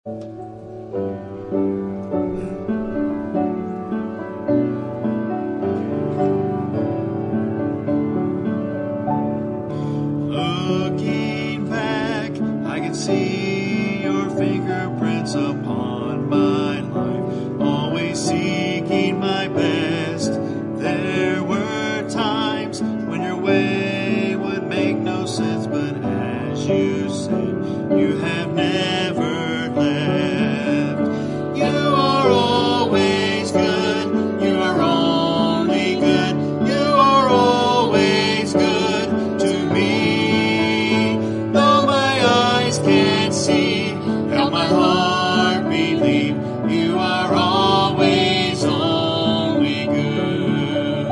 Looking back, I can see your fingerprints upon my life, always seeking my best. There were times when your way would make no sense, but as you said, you have never left. You are always good, you are only good, you are always good to me. Though my eyes can't see, help my heart believe, you are always only good.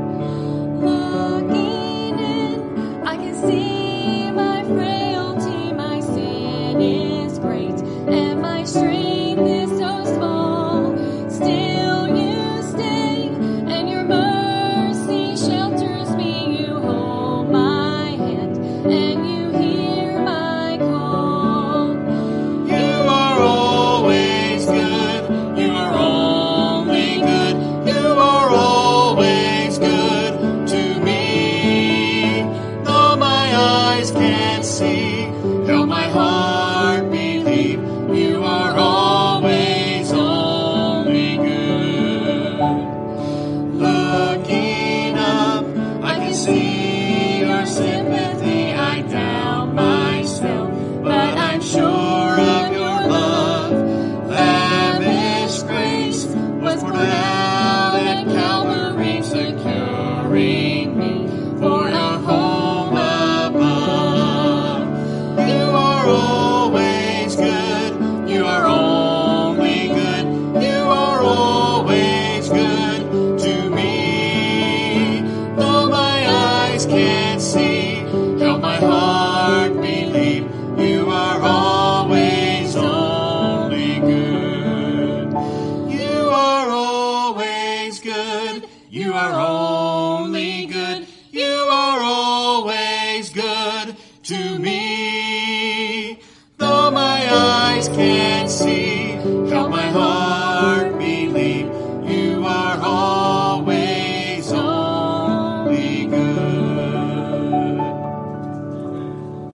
Looking in, I can see my frailty, my sin is great, and my strength is so small. Still you stay, and your mercy shelters me. You hold my hand, and you hear my call. You are always good, you are only good, you are always good to me. Though my eyes can't see, help my heart believe, you are always only good. Looking up, I can see your sympathy, I doubt myself, but I'm sure of your love. Lavish grace was poured out at Calvary, securing me for a home above. You are always good, you are only good, you are always good to me. Though my eyes can't see, help my heart believe, you are always only good. You are always good, you are always